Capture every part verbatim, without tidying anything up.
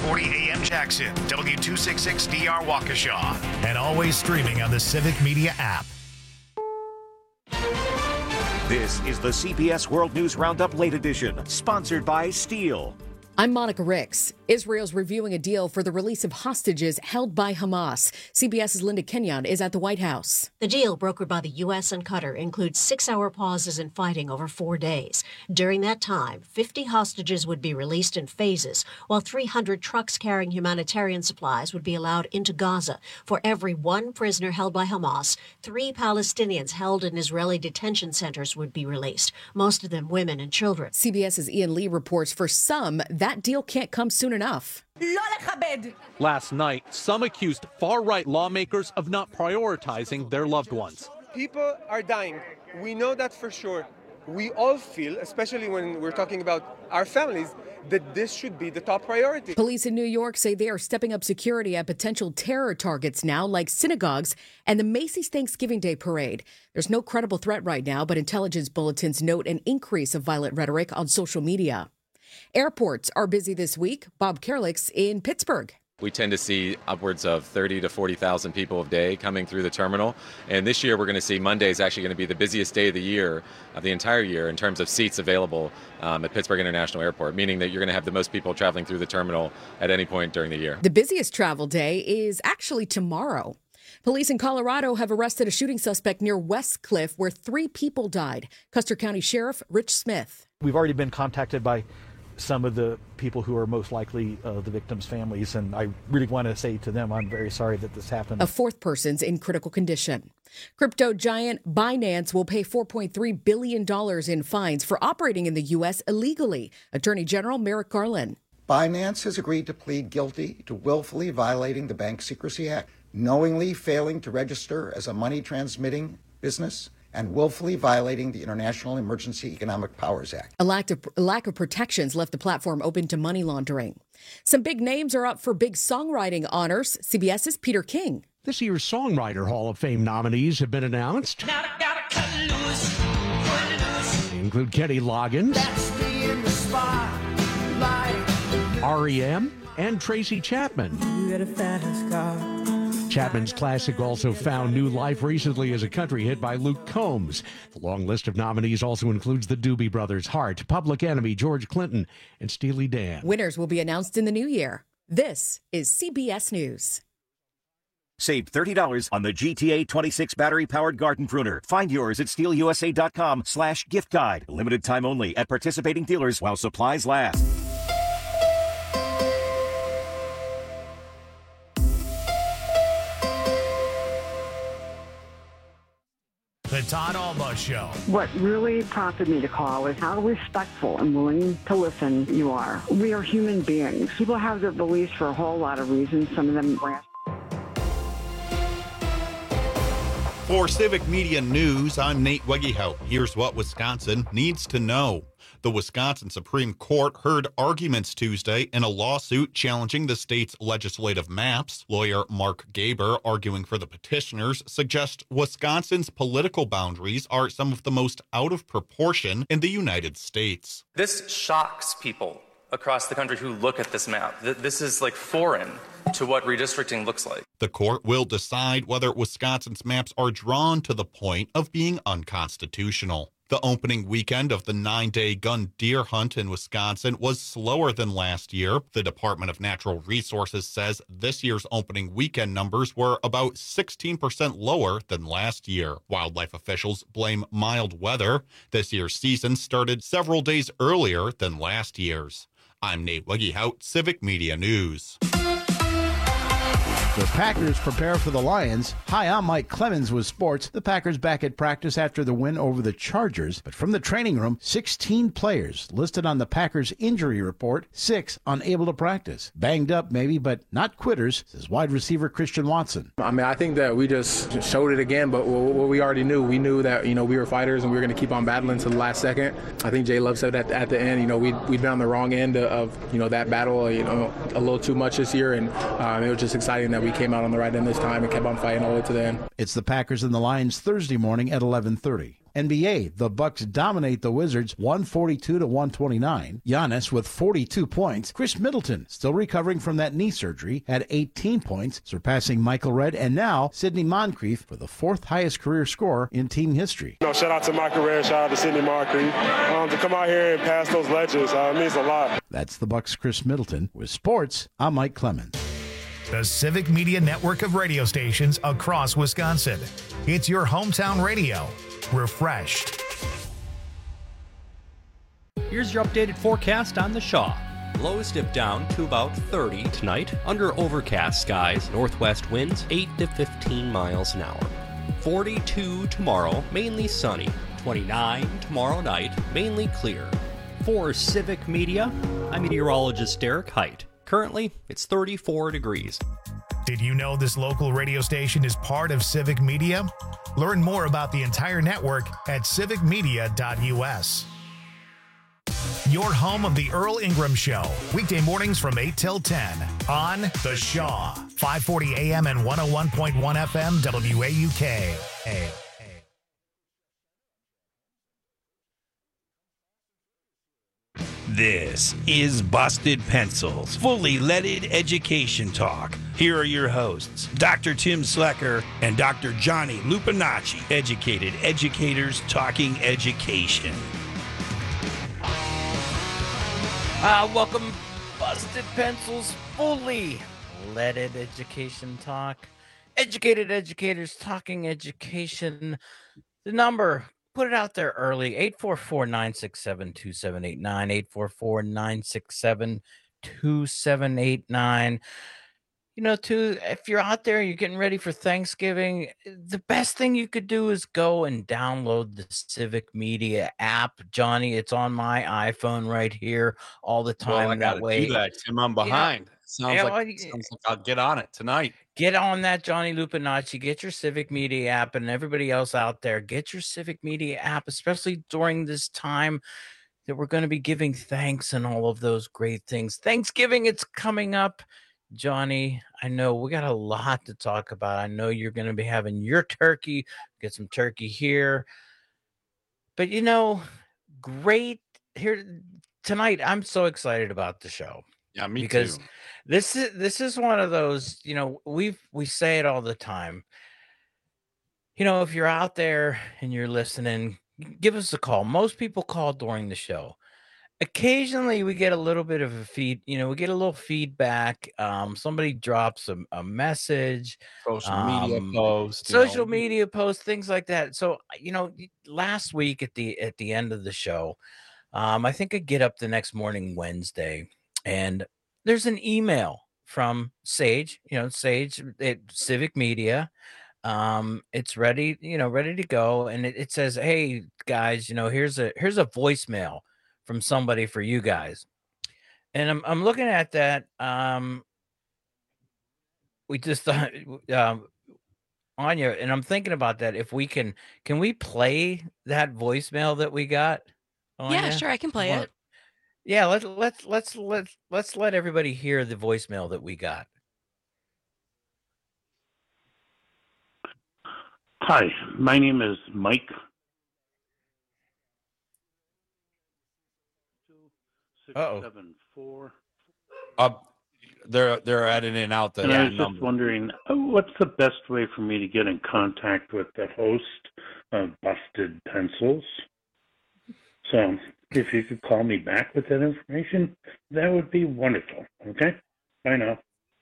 forty A M Jackson, W two sixty-six D R Waukesha, and always streaming on the Civic Media app. This is the C B S World News Roundup Late Edition, sponsored by Steel. I'm Monica Ricks. Israel's reviewing a deal for the release of hostages held by Hamas. CBS's Linda Kenyon is at the White House. The deal, brokered by the U S and Qatar, includes six-hour pauses in fighting over four days. During that time, fifty hostages would be released in phases, while three hundred trucks carrying humanitarian supplies would be allowed into Gaza. For every one prisoner held by Hamas, three Palestinians held in Israeli detention centers would be released, most of them women and children. CBS's Ian Lee reports for some, that deal can't come soon enough. Last night, some accused far-right lawmakers of not prioritizing their loved ones. People are dying. We know that for sure. We all feel, especially when we're talking about our families, that this should be the top priority. Police in New York say they are stepping up security at potential terror targets now, like synagogues and the Macy's Thanksgiving Day Parade. There's no credible threat right now, but intelligence bulletins note an increase of violent rhetoric on social media. Airports are busy this week. Bob Kerlich's in Pittsburgh. We tend to see upwards of thirty to forty thousand people a day coming through the terminal. And this year we're going to see Monday is actually going to be the busiest day of the year, of the entire year, in terms of seats available um, at Pittsburgh International Airport, meaning that you're going to have the most people traveling through the terminal at any point during the year. The busiest travel day is actually tomorrow. Police in Colorado have arrested a shooting suspect near West Cliff where three people died. Custer County Sheriff Rich Smith. We've already been contacted by some of the people who are most likely uh, the victims' families, and I really want to say to them, I'm very sorry that this happened. A fourth person's in critical condition. Crypto giant Binance will pay four point three billion dollars in fines for operating in the U S illegally. Attorney General Merrick Garland. Binance has agreed to plead guilty to willfully violating the Bank Secrecy Act, knowingly failing to register as a money transmitting business, and willfully violating the International Emergency Economic Powers Act. A lack of, a lack of protections left the platform open to money laundering. Some big names are up for big songwriting honors. CBS's Peter King. This year's Songwriter Hall of Fame nominees have been announced. Now I gotta cut loose, cut loose. They include Kenny Loggins, R E M, and Tracy Chapman. You got a fast car. Chapman's classic also found new life recently as a country hit by Luke Combs. The long list of nominees also includes the Doobie Brothers, Heart, Public Enemy, George Clinton, and Steely Dan. Winners will be announced in the new year. This is C B S News. Save thirty dollars on the G T A twenty-six battery-powered garden pruner. Find yours at steel u s a dot com slash gift guide. Limited time only at participating dealers while supplies last. The Todd Alba Show. What really prompted me to call is how respectful and willing to listen you are. We are human beings. People have their beliefs for a whole lot of reasons, some of them rash. For Civic Media News, I'm Nate Wegehout. Here's what Wisconsin needs to know. The Wisconsin Supreme Court heard arguments Tuesday in a lawsuit challenging the state's legislative maps. Lawyer Mark Gaber, arguing for the petitioners, suggests Wisconsin's political boundaries are some of the most out of proportion in the United States. This shocks people across the country who look at this map. This is like foreign to what redistricting looks like. The court will decide whether Wisconsin's maps are drawn to the point of being unconstitutional. The opening weekend of the nine-day gun deer hunt in Wisconsin was slower than last year. The Department of Natural Resources says this year's opening weekend numbers were about sixteen percent lower than last year. Wildlife officials blame mild weather. This year's season started several days earlier than last year's. I'm Nate Wegehout, Civic Media News. The Packers prepare for the Lions. Hi, I'm Mike Clemens with sports. The Packers back at practice after the win over the Chargers. But from the training room, sixteen players listed on the Packers injury report, six unable to practice. Banged up maybe, but not quitters, says wide receiver Christian Watson. I mean, I think that we just showed it again, but what we already knew, we knew that, you know, we were fighters and we were going to keep on battling to the last second. I think Jay Love said at, at the end, you know, we'd, we'd been on the wrong end of, you know, that battle, you know, a little too much this year, and um, it was just exciting that we came out on the right end this time and kept on fighting all the way to the end. It's the Packers and the Lions Thursday morning at eleven thirty. N B A, the Bucks dominate the Wizards one forty-two to one twenty-nine. Giannis with forty-two points. Chris Middleton, still recovering from that knee surgery, had eighteen points, surpassing Michael Redd and now Sidney Moncrief for the fourth highest career score in team history. You know, shout out to Michael Redd, shout out to Sidney Moncrief. Um, to come out here and pass those legends uh, means a lot. That's the Bucks' Chris Middleton. With sports, I'm Mike Clemens. The Civic Media network of radio stations across Wisconsin. It's your hometown radio. Refreshed. Here's your updated forecast on the Shaw. Lows dip down to about thirty tonight under overcast skies. Northwest winds eight to fifteen miles an hour. forty-two tomorrow, mainly sunny. twenty-nine tomorrow night, mainly clear. For Civic Media, I'm meteorologist Derek Height. Currently, it's thirty-four degrees. Did you know this local radio station is part of Civic Media? Learn more about the entire network at civic media dot u s. Your home of the Earl Ingram Show, weekday mornings from eight till ten on The Shaw, five forty A M and one oh one point one F M W A U K. Hey. This is Busted Pencils, fully leaded education talk. Here are your hosts, Doctor Tim Slecker and Doctor Johnny Lupinacci, educated educators talking education. Uh, welcome, Busted Pencils, fully leaded education talk. Educated educators talking education. The number, put it out there early, eight four four, nine six seven, two seven eight nine, eight four four, nine six seven, two seven eight nine. You know, too, if you're out there, you're getting ready for Thanksgiving, the best thing you could do is go and download the Civic Media app. Johnny, it's on my iPhone right here all the time. Well, I that gotta way. do that, Tim. I'm behind. Yeah. Sounds, Yeah, like, well, sounds like I'll get on it tonight. Get on that, Johnny Lupinacci. Get your Civic Media app, and everybody else out there, get your Civic Media app, especially during this time that we're going to be giving thanks and all of those great things. Thanksgiving, it's coming up. Johnny, I know we got a lot to talk about. I know you're going to be having your turkey, get some turkey here. But, you know, great here tonight. I'm so excited about the show. Yeah, me because too. This is this is one of those, you know, we've we say it all the time. You know, if you're out there and you're listening, give us a call. Most people call during the show. Occasionally we get a little bit of a feed, you know, we get a little feedback. Um, somebody drops a, a message, social media um, post, social know. media posts, things like that. So, you know, last week at the at the end of the show, um, I think I get up the next morning, Wednesday, and there's an email from Sage, you know, Sage at Civic Media. Um, it's ready, you know, ready to go. And it, it says, hey guys, you know, here's a, here's a voicemail from somebody for you guys. And I'm, I'm looking at that. Um, we just thought, um, Anya, and I'm thinking about that. If we can, can we play that voicemail that we got? Anya? Yeah, sure. I can play Well, it. Yeah, let's let's let's let's let's let everybody hear the voicemail that we got. Hi, my name is Mike. Uh-oh. Seven four. Uh, they're they're editing out the And I was number. just wondering, uh, what's the best way for me to get in contact with the host of Busted Pencils? So, if you could call me back with that information, that would be wonderful. Okay? Bye now.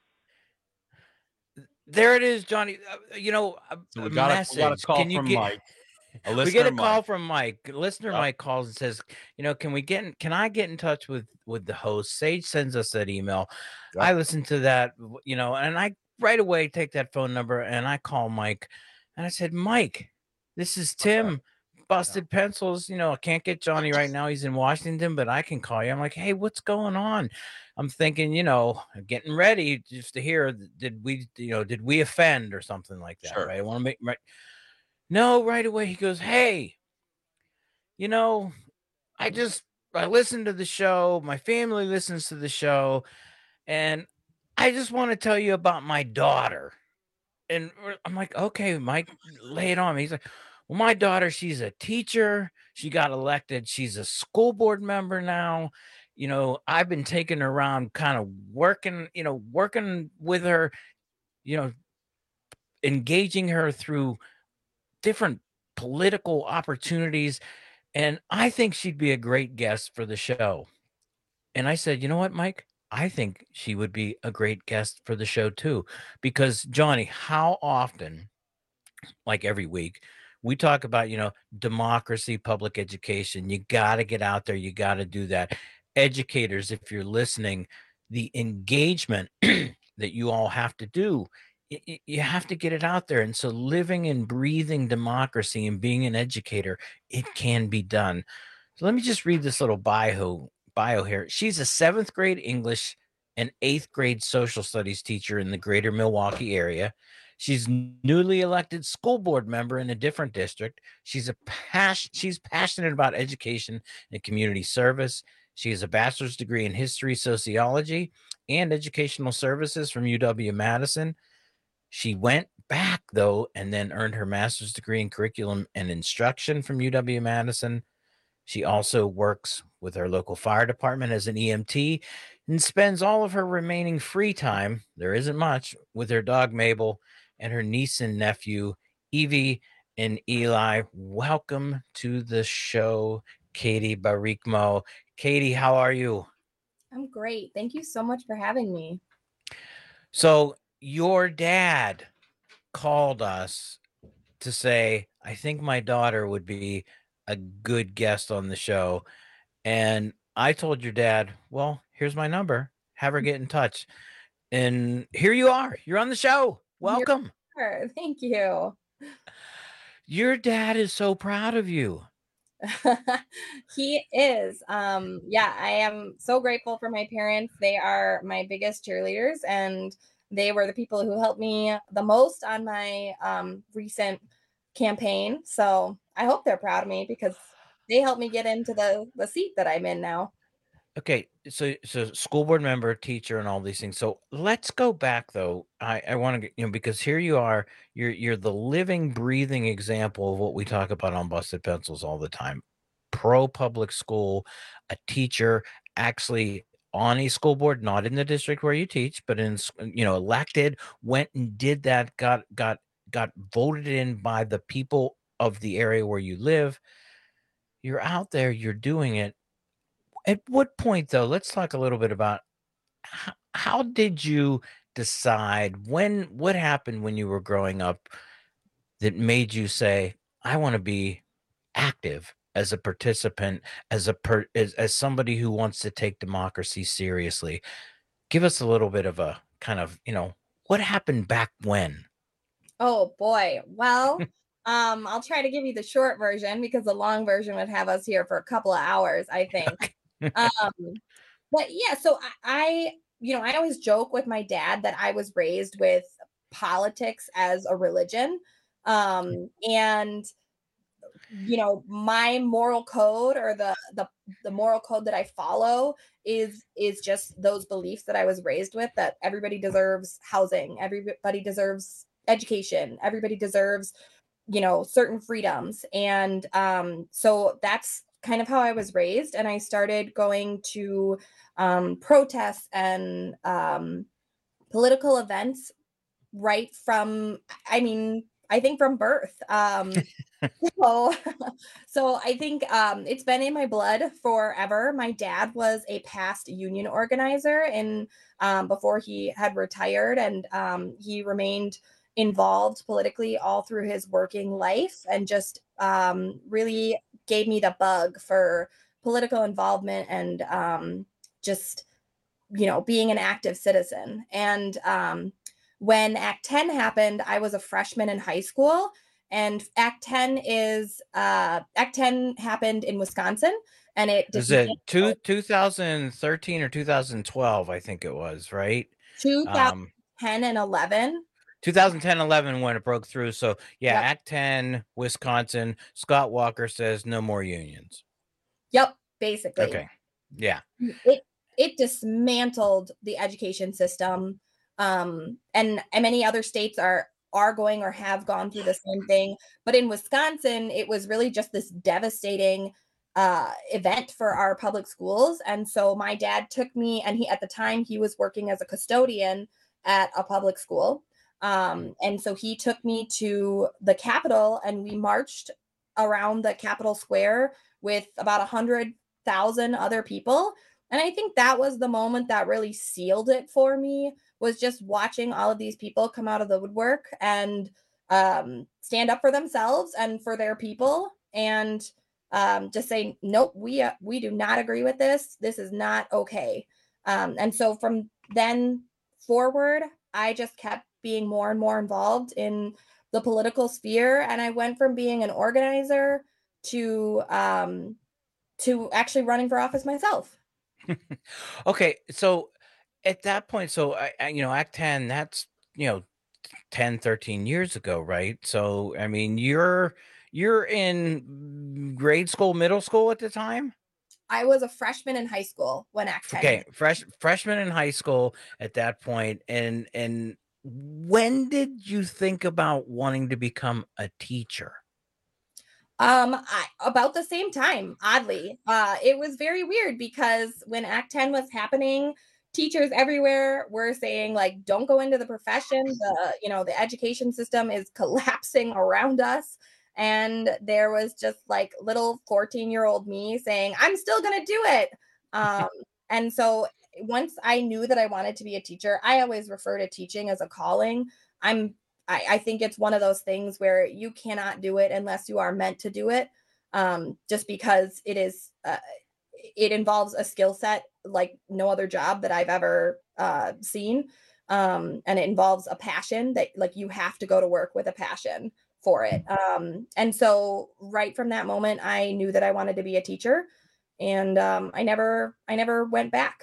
There it is, Johnny. Uh, you know, a, So we a got a- we message. got a call Can you from get, Mike. A we listener get a Mike. call from Mike. Listener Yep. Mike calls and says, you know, can we get in, can I get in touch with with the host? Sage sends us that email. Yep. I listen to that, you know, and I right away take that phone number and I call Mike, and I said, Mike, this is Tim. Busted Pencils. You know, I can't get Johnny right now. He's in Washington, but I can call you. I'm like, hey, what's going on? I'm thinking, you know, getting ready just to hear, did we, you know, did we offend or something like that? Sure. Right. I want to make right. No, right away. He goes, hey, you know, I just, I listen to the show. My family listens to the show. And I just want to tell you about my daughter. And I'm like, okay, Mike, lay it on me. He's like, well, my daughter, she's a teacher. She got elected. She's a school board member now. You know, I've been taking her around kind of working, you know, working with her, you know, engaging her through different political opportunities. And I think she'd be a great guest for the show. And I said, you know what, Mike? I think she would be a great guest for the show too. Because, Johnny, how often, like every week, we talk about, you know, democracy, public education. You got to get out there. You got to do that. Educators, if you're listening, the engagement that you all have to do, y- you have to get it out there. And so living and breathing democracy and being an educator, it can be done. So let me just read this little bio, bio here. She's a seventh grade English and eighth grade social studies teacher in the greater Milwaukee area. She's newly elected school board member in a different district. She's a passion. She's passionate about education and community service. She has a bachelor's degree in history, sociology, and educational services from U W-Madison. She went back, though, and then earned her master's degree in curriculum and instruction from U W-Madison. She also works with our local fire department as an E M T and spends all of her remaining free time, there isn't much, with her dog Mabel and her niece and nephew, Evie and Eli. Welcome to the show, Katie Barikmo. Katie, how are you? I'm great. Thank you so much for having me. So your dad called us to say, I think my daughter would be a good guest on the show. And I told your dad, well, here's my number. Have her get in touch. And here you are. You're on the show. Welcome. Sure. Thank you. Your dad is so proud of you. He is. Um, yeah, I am so grateful for my parents. They are my biggest cheerleaders, and they were the people who helped me the most on my um, recent campaign. So I hope they're proud of me because they helped me get into the, the seat that I'm in now. Okay, so so school board member, teacher, and all these things. So let's go back though. I I want to, you know, because here you are. You're you're the living, breathing example of what we talk about on Busted Pencils all the time. Pro public school, a teacher, actually on a school board, not in the district where you teach, but in, you know, elected, went and did that, got got got voted in by the people of the area where you live. You're out there. You're doing it. At what point, though, let's talk a little bit about how, how did you decide when, what happened when you were growing up that made you say, I want to be active as a participant, as a per, as, as somebody who wants to take democracy seriously? Give us a little bit of a kind of, you know, what happened back when? Oh, boy. Well, um, I'll try to give you the short version because the long version would have us here for a couple of hours, I think. um but yeah, so I, I you know I always joke with my dad that I was raised with politics as a religion, um and you know my moral code, or the the the moral code that I follow is is just those beliefs that I was raised with, that everybody deserves housing, everybody deserves education, everybody deserves, you know, certain freedoms. And um so that's kind of how I was raised. And I started going to um, protests and um, political events right from, I mean, I think from birth. Um, so, so I think um, it's been in my blood forever. My dad was a past union organizer and um, before he had retired, and um, he remained involved politically all through his working life, and just um, really gave me the bug for political involvement and um, just, you know, being an active citizen. And um, when Act ten happened, I was a freshman in high school, and Act ten is uh, Act ten happened in Wisconsin, and it is it two, two thousand thirteen or two thousand twelve? I think it was, right? two thousand ten um, and eleven. two thousand ten, eleven when it broke through. So yeah, yep. Act ten, Wisconsin. Scott Walker says no more unions. Yep, basically. Okay. Yeah. It it dismantled the education system. Um, and, and many other states are are going or have gone through the same thing. But in Wisconsin, it was really just this devastating uh, event for our public schools. And so my dad took me, and he, at the time, he was working as a custodian at a public school. Um, and so he took me to the Capitol, and we marched around the Capitol Square with about a hundred thousand other people. And I think that was the moment that really sealed it for me, was just watching all of these people come out of the woodwork and um, stand up for themselves and for their people, and um, just say, nope, we, uh, we do not agree with this. This is not okay. Um, and so from then forward, I just kept being more and more involved in the political sphere. And I went from being an organizer to, um, to actually running for office myself. Okay, so at that point, so I, I you know, Act ten, that's, you know, ten, thirteen years ago, right? So I mean, you're you're in grade school, middle school at the time? I was a freshman in high school when Act ten. Okay, fresh freshman in high school at that point. And and when did you think about wanting to become a teacher? Um, I, about the same time, oddly. Uh, it was very weird because when Act ten was happening, teachers everywhere were saying, like, don't go into the profession. The, you know, the education system is collapsing around us. And there was just like little fourteen year old me saying, I'm still going to do it. Um, and so once I knew that I wanted to be a teacher, I always refer to teaching as a calling. I'm I, I think it's one of those things where you cannot do it unless you are meant to do it, um, just because it is, uh, it involves a skill set like no other job that I've ever uh, seen. Um, and it involves a passion that, like, you have to go to work with a passion for it. Um, and so right from that moment, I knew that I wanted to be a teacher, and um, I never, I never went back.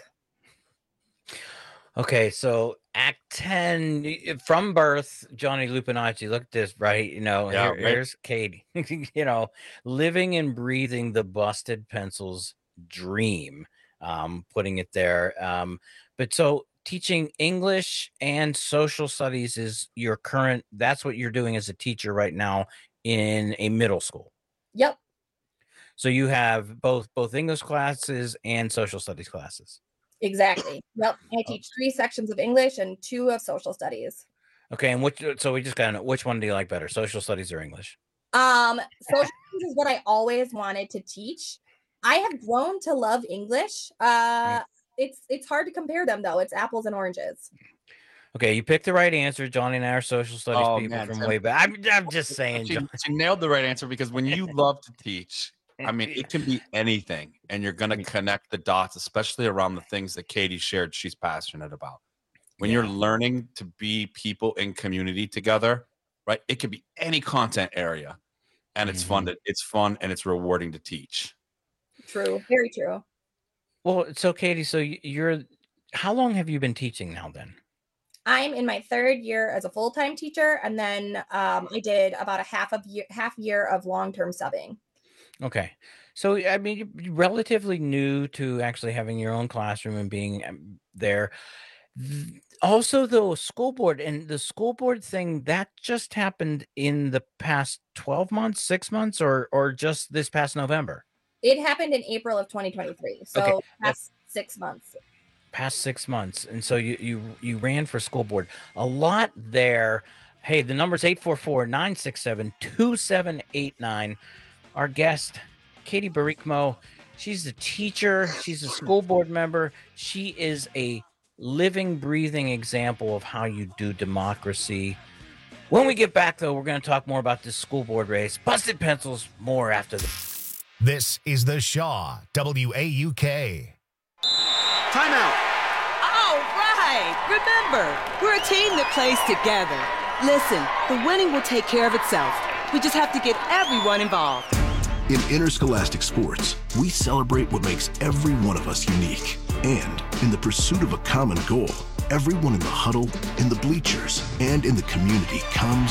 Okay, so Act ten, from birth, Johnny Lupinacci, look at this, right? You know, Yeah, here, right. here's Katie, you know, living and breathing the Busted Pencils dream, um, putting it there. Um, but so teaching English and social studies is your current, that's what you're doing as a teacher right now in a middle school. Yep. So you have both, both English classes and social studies classes. Exactly. Yep. I teach three sections of English and two of social studies. Okay, and which, so we just got to know, which one do you like better, social studies or English? Um, social studies is what I always wanted to teach. I have grown to love English. Uh, it's it's hard to compare them though. It's apples and oranges. Okay, you picked the right answer. Johnny and I are social studies Oh, people man, from Tim. way back. I'm, I'm just saying, She, John. she nailed the right answer, because when you love to teach, I mean, it can be anything, and you're going to connect the dots, especially around the things that Katie shared she's passionate about. When you're learning to be people in community together, right? It could be any content area, and it's fun. To, it's fun and it's rewarding to teach. True. Very true. Well, so Katie, so y- you're, how long have you been teaching now then? I'm in my third year as a full-time teacher, and then um, I did about a half of year, half year of long-term subbing. Okay. So, I mean, you're relatively new to actually having your own classroom and being um, there. Th- Also, though, school board and the school board thing, that just happened in the past twelve months, six months, or or just this past November? It happened in April of twenty twenty-three. So Okay. past six months. Past six months. And so you you you ran for school board. A lot there. Hey, the number's eight four four, nine six seven, two seven eight nine. Our guest, Katie Barikmo, she's a teacher. She's a school board member. She is a living, breathing example of how you do democracy. When we get back, though, we're going to talk more about this school board race. Busted Pencils, more after the... This is the Shaw W A U K. Timeout. All right. Remember, we're a team that plays together. Listen, the winning will take care of itself. We just have to get everyone involved. In interscholastic sports, we celebrate what makes every one of us unique. And in the pursuit of a common goal, everyone in the huddle, in the bleachers, and in the community comes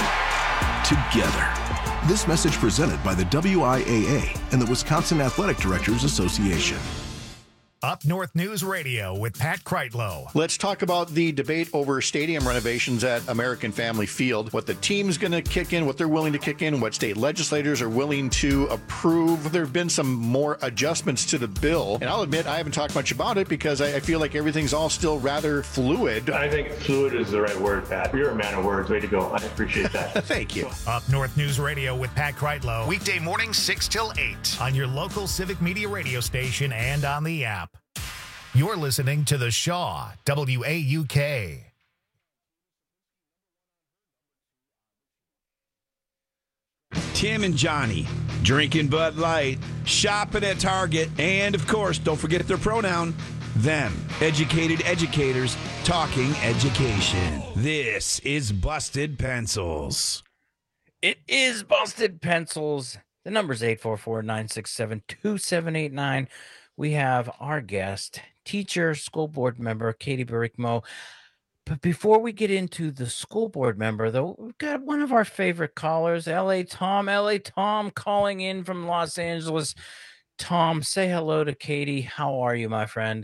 together. This message presented by the W I A A and the Wisconsin Athletic Directors Association. Up North News Radio with Pat Kreitlow. Let's talk about the debate over stadium renovations at American Family Field, what the team's going to kick in, what they're willing to kick in, what state legislators are willing to approve. There have been some more adjustments to the bill, and I'll admit I haven't talked much about it because I, I feel like everything's all still rather fluid. I think fluid is the right word, Pat. You're a man of words. Way to go. I appreciate that. Thank you. Up North News Radio with Pat Kreitlow. Weekday mornings six till eight on your local Civic Media radio station and on the app. You're listening to The Shaw, W A U K. Tim and Johnny, drinking Bud Light, shopping at Target, and, of course, don't forget their pronoun, them. Educated educators talking education. This is Busted Pencils. It is Busted Pencils. The number's eight four four, nine six seven, two seven eight nine. We have our guest, teacher, school board member, Katie Barriquemo. But before we get into the school board member, though, we've got one of our favorite callers, L A Tom. L A Tom calling in from Los Angeles. Tom, say hello to Katie. How are you, my friend?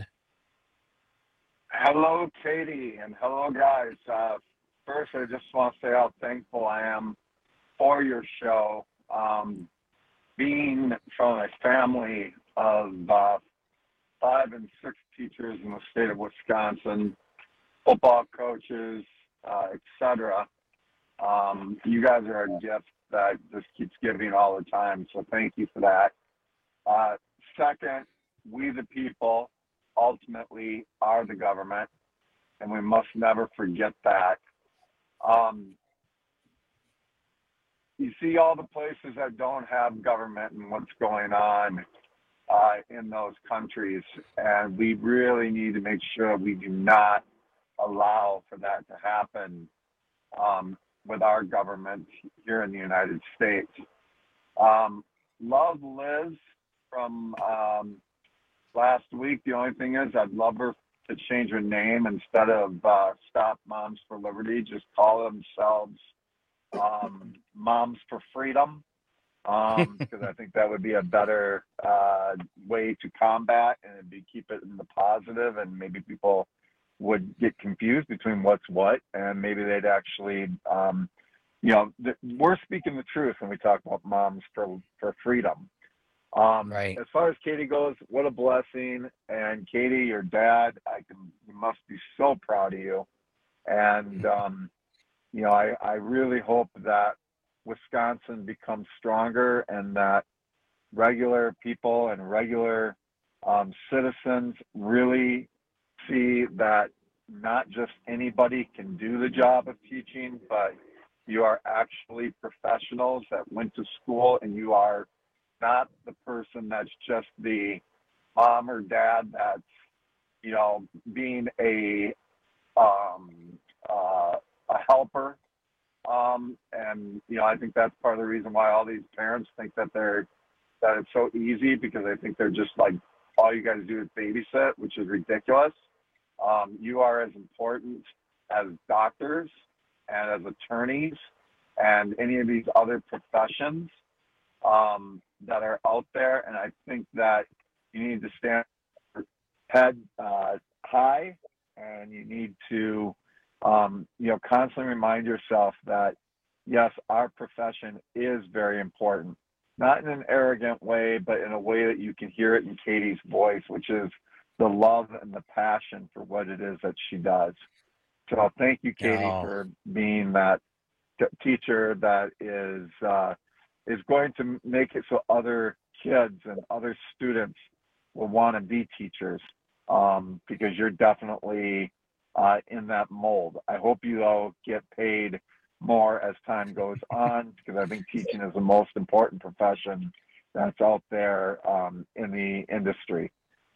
Hello, Katie, and hello, guys. Uh, first, I just want to say how thankful I am for your show. Um, being from a family of uh, five and six teachers in the state of Wisconsin, football coaches, uh, et cetera. Um, you guys are a gift that just keeps giving all the time, so thank you for that. Uh, second, we the people ultimately are the government, and we must never forget that. Um, you see all the places that don't have government and what's going on uh, in those countries, and we really need to make sure we do not allow for that to happen um, with our government here in the United States. Um, love Liz from um, last week. The only thing is I'd love her to change her name. Instead of uh, Stop Moms for Liberty, just call themselves um, Moms for Freedom, um, because I think that would be a better uh, way to combat, and it'd be keep it in the positive, and maybe people would get confused between what's what, and maybe they'd actually, um, you know, th- we're speaking the truth when we talk about Moms for, for Freedom. Um, right. As far as Katie goes, what a blessing. And Katie, your dad, I can, you must be so proud of you. And, um, you know, I, I really hope that Wisconsin becomes stronger and that regular people and regular um, citizens really see that not just anybody can do the job of teaching, but you are actually professionals that went to school, and you are not the person that's just the mom or dad that's, you know, being a um, uh, a helper. Um, and, you know, I think that's part of the reason why all these parents think that they're, that it's so easy, because they think they're just like, all you guys do is babysit, which is ridiculous. Um, you are as important as doctors and as attorneys and any of these other professions um, that are out there. And I think that you need to stand head uh, high, and you need to, um, you know, constantly remind yourself that, yes, our profession is very important, not in an arrogant way, but in a way that you can hear it in Katie's voice, which is the love and the passion for what it is that she does. So thank you, Katie, oh. for being that t- teacher that is uh, is going to make it so other kids and other students will want to be teachers, um, because you're definitely uh, in that mold. I hope you all get paid more as time goes on, because I think teaching is the most important profession that's out there um, in the industry.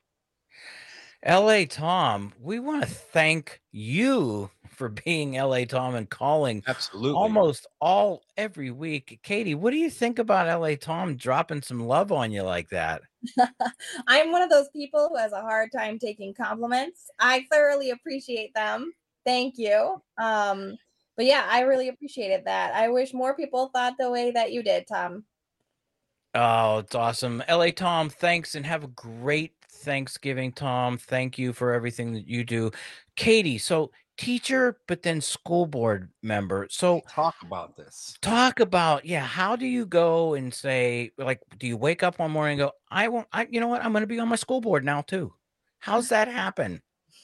L A Tom, we want to thank you for being L A Tom and calling absolutely almost all every week. Katie, what do you think about L A Tom dropping some love on you like that? I'm one of those people who has a hard time taking compliments. I thoroughly appreciate them. Thank you. Um, but yeah, I really appreciated that. I wish more people thought the way that you did, Tom. Oh, it's awesome. L A Tom, thanks, and have a great Thanksgiving, Tom. Thank you for everything that you do. Katie, so teacher, but then school board member. So talk about this. Talk about, yeah, how do you go and say, like, do you wake up one morning and go, I won't, I, you know what, I'm going to be on my school board now too. How's that happen?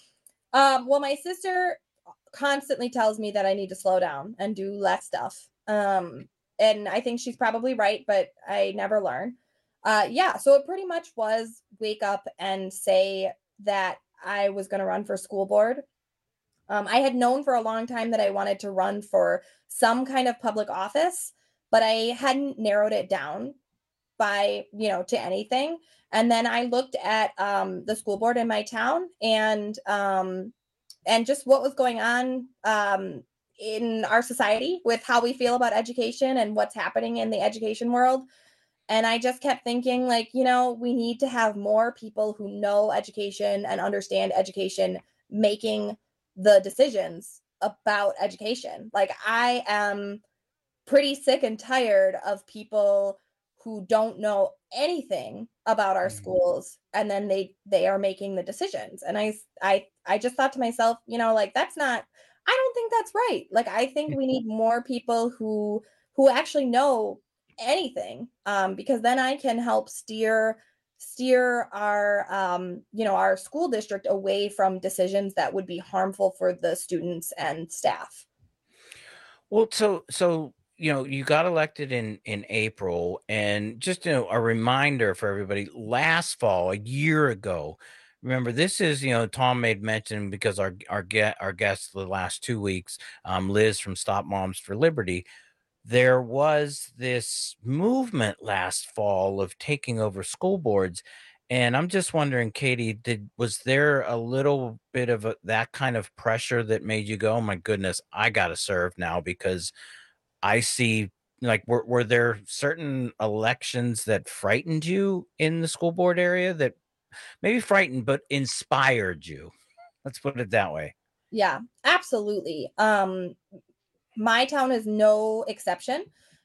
Um, well, my sister constantly tells me that I need to slow down and do less stuff. Um, and I think she's probably right, but I never learn. Uh, yeah, so it pretty much was wake up and say that I was going to run for school board. Um, I had known for a long time that I wanted to run for some kind of public office, but I hadn't narrowed it down by, you know, to anything. And then I looked at um, the school board in my town and um, and just what was going on um, in our society with how we feel about education and what's happening in the education world. And I just kept thinking, like, you know, we need to have more people who know education and understand education making the decisions about education. Like, I am pretty sick and tired of people who don't know anything about our schools, and then they they are making the decisions. And I I I just thought to myself, you know, like, that's not, I don't think that's right. Like, I think we need more people who who actually know anything, um, because then I can help steer steer our um, you know, our school district away from decisions that would be harmful for the students and staff. Well, so so you know, you got elected in in April, and just, you know, a reminder for everybody, last fall, a year ago, remember, this is, you know, Tom made mention because our our get our guest the last two weeks, um, Liz from Stop Moms for Liberty, there was this movement last fall of taking over school boards. And I'm just wondering, Katie, did was there a little bit of a, that kind of pressure that made you go, oh my goodness, I got to serve now? Because I see, like, were, were there certain elections that frightened you in the school board area, that maybe frightened, but inspired you? Let's put it that way. Yeah, absolutely. Um, my town is no exception.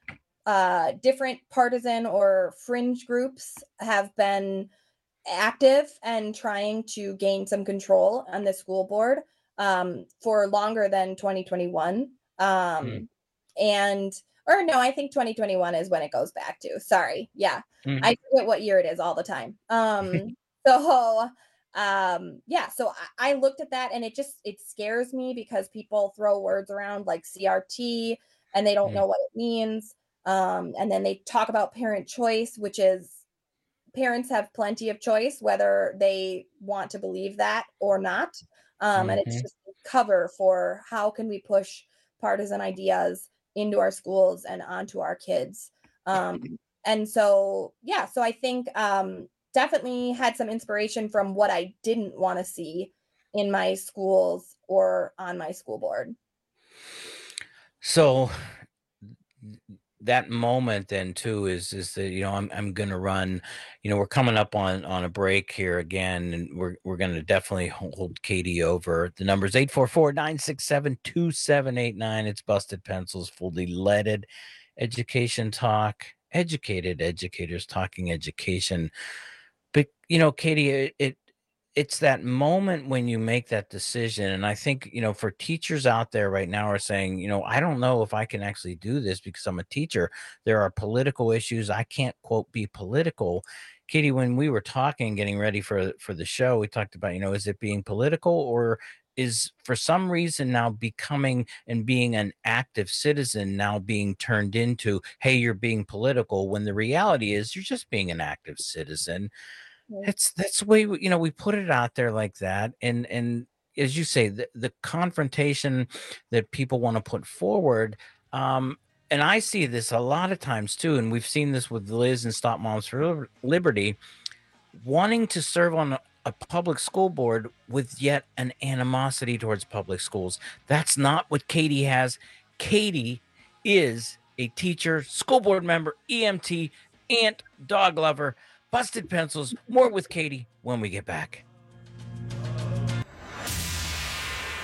Uh, different partisan or fringe groups have been active and trying to gain some control on the school board um, for longer than twenty twenty-one. Um, mm. And, or no, I think twenty twenty-one is when it goes back to. Sorry. Yeah. Mm-hmm. I forget what year it is all the time. Um, so, um, yeah, so I, I looked at that, and it just, it scares me because people throw words around like C R T and they don't mm. know what it means. Um, and then they talk about parent choice, which is, parents have plenty of choice, whether they want to believe that or not. Um, mm-hmm. And it's just a cover for how can we push partisan ideas into our schools and onto our kids. Um, and so, yeah, so I think um, definitely had some inspiration from what I didn't want to see in my schools or on my school board. So that moment then too is is that, you know, I'm I'm gonna run, you know, we're coming up on on a break here again, and we're we're gonna definitely hold Katie over. The number is eight four four, nine six seven, two seven eight nine. It's Busted Pencils, fully leaded education talk, educated educators talking education. But, you know, Katie, it, it it's that moment when you make that decision. And I think, you know, for teachers out there right now are saying, you know, I don't know if I can actually do this because I'm a teacher. There are political issues. I can't, quote, be political. Katie, when we were talking, getting ready for, for the show, we talked about, you know, is it being political, or is for some reason now becoming and being an active citizen now being turned into, hey, you're being political, when the reality is you're just being an active citizen. It's that's the way, you know, we put it out there like that. And, and as you say, the, the confrontation that people want to put forward. Um, and I see this a lot of times too. And we've seen this with Liz and Stop Moms for Liberty, wanting to serve on a, a public school board with yet an animosity towards public schools. That's not what Katie has. Katie is a teacher, school board member, E M T, aunt, dog lover. Busted Pencils, more with Katie when we get back.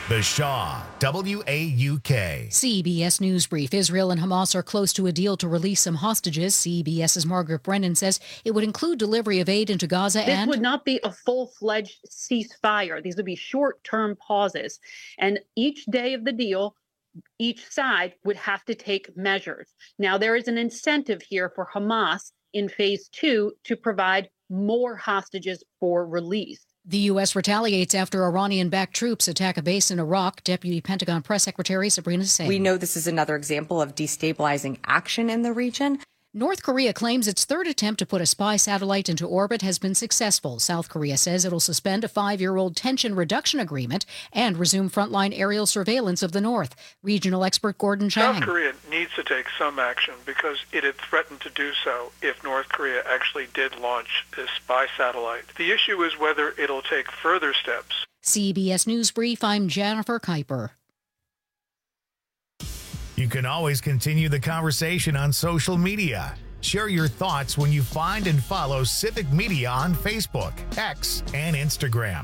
The Shaw, W A U K. C B S News Brief. Israel and Hamas are close to a deal to release some hostages. CBS's Margaret Brennan says it would include delivery of aid into Gaza this and... This would not be a full-fledged ceasefire. These would be short-term pauses. And each day of the deal, each side would have to take measures. Now, there is an incentive here for Hamas in phase two to provide more hostages for release. The U S retaliates after Iranian-backed troops attack a base in Iraq. Deputy Pentagon Press Secretary Sabrina Singh. We know this is another example of destabilizing action in the region. North Korea claims its third attempt to put a spy satellite into orbit has been successful. South Korea says it'll suspend a five-year-old tension reduction agreement and resume frontline aerial surveillance of the North. Regional expert Gordon Chang. South Korea needs to take some action because it had threatened to do so if North Korea actually did launch this spy satellite. The issue is whether it'll take further steps. C B S News Brief, I'm Jennifer Kuiper. You can always continue the conversation on social media. Share your thoughts when you find and follow Civic Media on Facebook, X, and Instagram.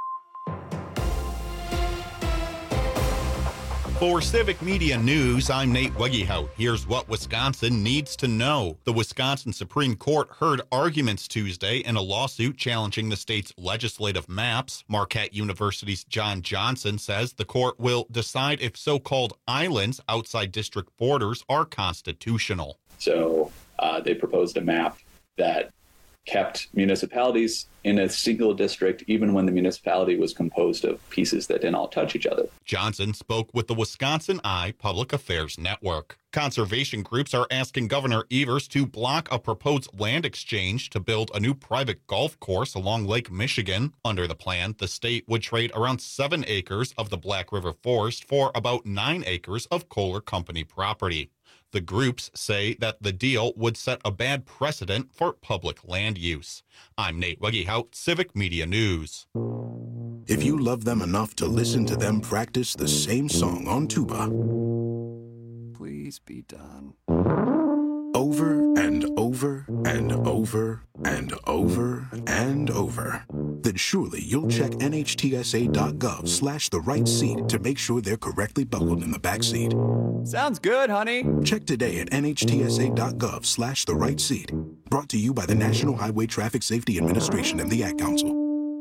For Civic Media News, I'm Nate Wegehout. Here's what Wisconsin needs to know. The Wisconsin Supreme Court heard arguments Tuesday in a lawsuit challenging the state's legislative maps. Marquette University's John Johnson says the court will decide if so-called islands outside district borders are constitutional. So uh, they proposed a map that kept municipalities in a single district, even when the municipality was composed of pieces that didn't all touch each other. Johnson spoke with the Wisconsin Eye Public Affairs Network. Conservation groups are asking Governor Evers to block a proposed land exchange to build a new private golf course along Lake Michigan. Under the plan, the state would trade around seven acres of the Black River Forest for about nine acres of Kohler Company property. The groups say that the deal would set a bad precedent for public land use. I'm Nate Wegehout, Civic Media News. If you love them enough to listen to them practice the same song on tuba, please be done. Over and over and over and over and over, then surely you'll check N H T S A dot gov slash the right seat to make sure they're correctly buckled in the back seat. Sounds good, honey. Check today at N H T S A dot gov slash the right seat. Brought to you by the National Highway Traffic Safety Administration and the Ad Council.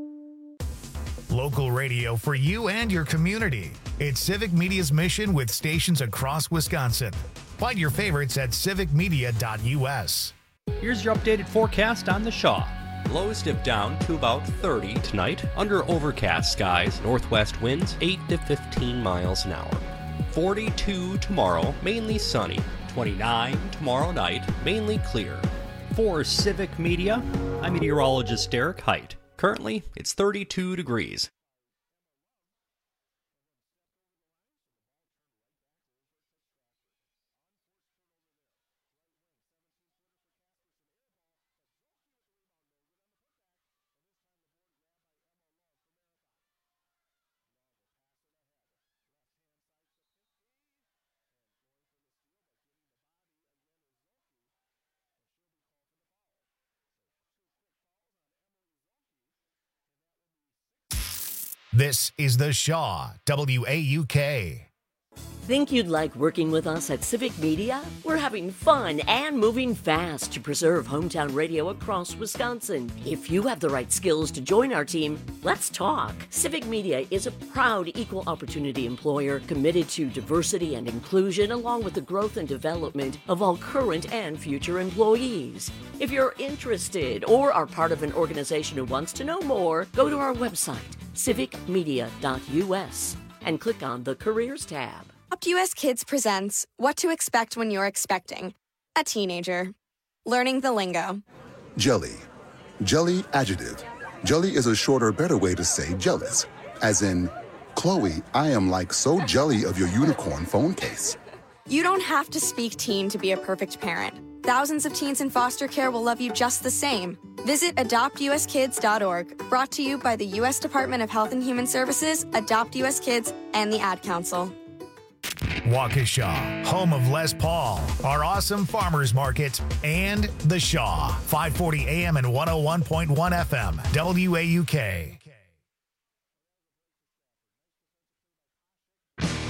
Local radio for you and your community. It's Civic Media's mission with stations across Wisconsin. Find your favorites at civic media dot U S. Here's your updated forecast on the Shaw. Lows dip down to about thirty tonight under overcast skies, northwest winds eight to fifteen miles an hour. forty-two tomorrow, mainly sunny. twenty-nine tomorrow night, mainly clear. For Civic Media, I'm meteorologist Derek Height. Currently, it's thirty-two degrees. This is The Shaw, W A U K. Think you'd like working with us at Civic Media? We're having fun and moving fast to preserve hometown radio across Wisconsin. If you have the right skills to join our team, let's talk. Civic Media is a proud equal opportunity employer committed to diversity and inclusion along with the growth and development of all current and future employees. If you're interested or are part of an organization who wants to know more, go to our website, civic media dot U S, and click on the Careers tab. Adopt U S Kids presents What to Expect When You're Expecting a Teenager. Learning the lingo. Jelly. Jelly adjective. Jelly is a shorter, better way to say jealous. As in, Chloe, I am like so jelly of your unicorn phone case. You don't have to speak teen to be a perfect parent. Thousands of teens in foster care will love you just the same. Visit adopt U S kids dot org, brought to you by the U S Department of Health and Human Services, Adopt U S Kids, and the Ad Council. Waukesha, home of Les Paul, our awesome farmers market, and The Shaw, five forty A M and one oh one point one F M, W A U K.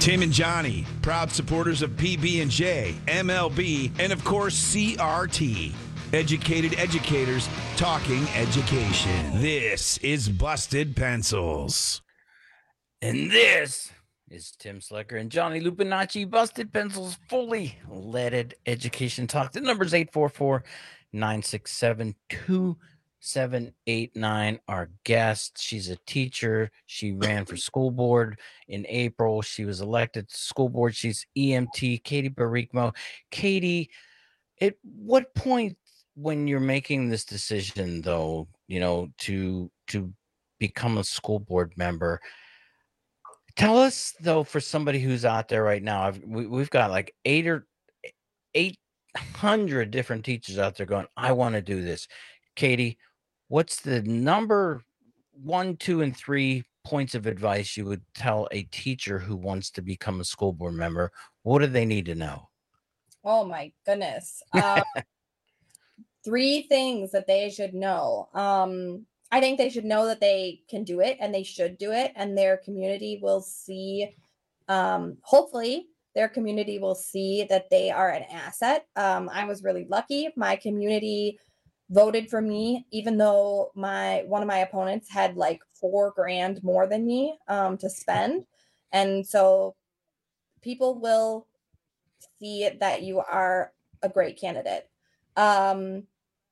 Tim and Johnny, proud supporters of P B and J, M L B, and of course C R T. Educated educators talking education. This is Busted Pencils. And this is Tim Slecker and Johnny Lupinacci. Busted Pencils, fully leaded education talk. The number's eight four four, nine six seven, two seven eight nine. Our guest, she's a teacher. She ran for school board in April. She was elected to school board. She's E M T, Katie Barikmo. Katie, at what point when you're making this decision, though, you know, to to become a school board member, tell us, though, for somebody who's out there right now, I've, we, we've got like eight or eight hundred different teachers out there going, I want to do this. Katie, what's the number one, two, and three points of advice you would tell a teacher who wants to become a school board member? What do they need to know? Oh my goodness. Um, three things that they should know. Um, I think they should know that they can do it and they should do it, and their community will see, um, hopefully their community will see that they are an asset. Um, I was really lucky. My community voted for me, even though my one of my opponents had like four grand more than me um, to spend. And so people will see that you are a great candidate. Um,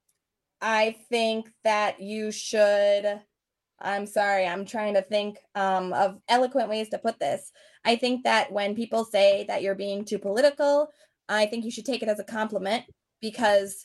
I think that you should, I'm sorry, I'm trying to think um, of eloquent ways to put this. I think that when people say that you're being too political, I think you should take it as a compliment, because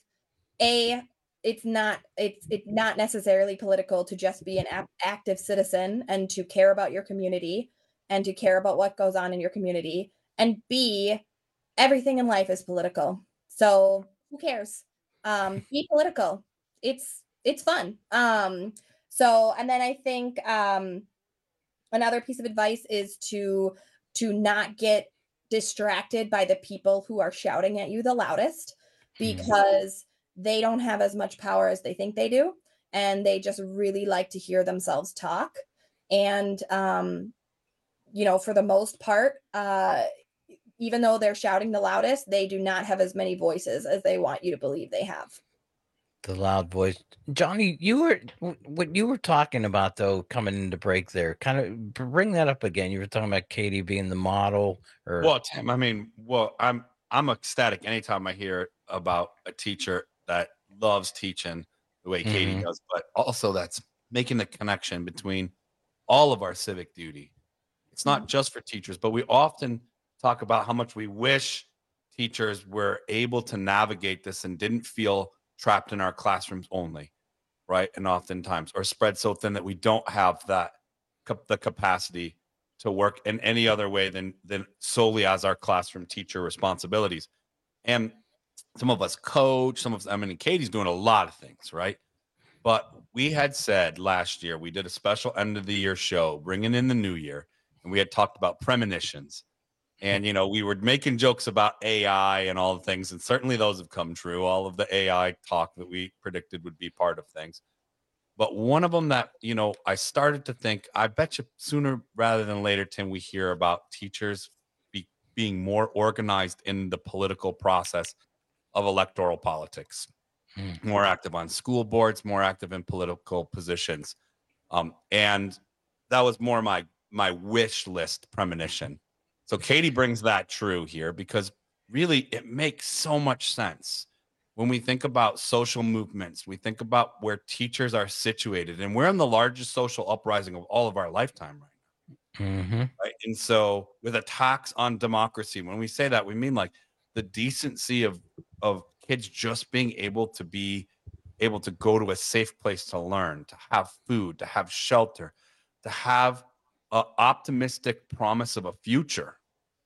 A, it's not, it's, it's not necessarily political to just be an ap- active citizen and to care about your community and to care about what goes on in your community. And B, everything in life is political. So who cares? Um, be political. It's it's fun. Um, so, and then I think um, another piece of advice is to to not get distracted by the people who are shouting at you the loudest, because they don't have as much power as they think they do, and they just really like to hear themselves talk. And um, you know, for the most part, uh, even though they're shouting the loudest, they do not have as many voices as they want you to believe they have. The loud voice. Johnny, you were, what you were talking about, though, coming into break there, kind of bring that up again. You were talking about Katie being the model. Or Well, Tim, I mean, well, I'm I'm ecstatic anytime I hear about a teacher that loves teaching the way Katie Mhm. does, but also that's making the connection between all of our civic duty. It's not just for teachers, but we often talk about how much we wish teachers were able to navigate this and didn't feel trapped in our classrooms only, right? And oftentimes, or spread so thin that we don't have that cap- the capacity to work in any other way than than solely as our classroom teacher responsibilities. And some of us coach, some of us, I mean, Katie's doing a lot of things, right? But we had said last year, we did a special end of the year show, bringing in the new year, and we had talked about premonitions. And, you know, we were making jokes about A I and all the things, and certainly those have come true. All of the A I talk that we predicted would be part of things. But one of them that, you know, I started to think, I bet you sooner rather than later, Tim, we hear about teachers be, being more organized in the political process of electoral politics, Mm. more active on school boards, more active in political positions. Um, and that was more my my wish list premonition. So Katie brings that true here, because really it makes so much sense. When we think about social movements, we think about where teachers are situated, and we're in the largest social uprising of all of our lifetime right now. Mm-hmm. Right? And so with attacks on democracy, when we say that, we mean like the decency of, of kids just being able to be able to go to a safe place to learn, to have food, to have shelter, to have an optimistic promise of a future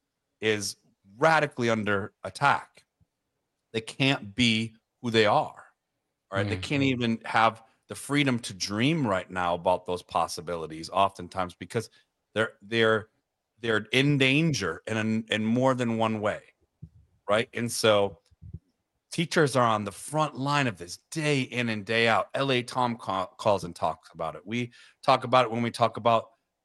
is radically under attack. They can't be who they are, right? They can't even have the freedom to dream right now about those possibilities oftentimes, because they're they're they're in danger in in more than one way, right? And so teachers are on the front line of this day in and day out. L A Tom call, calls and talks about it. We talk about it when we talk about,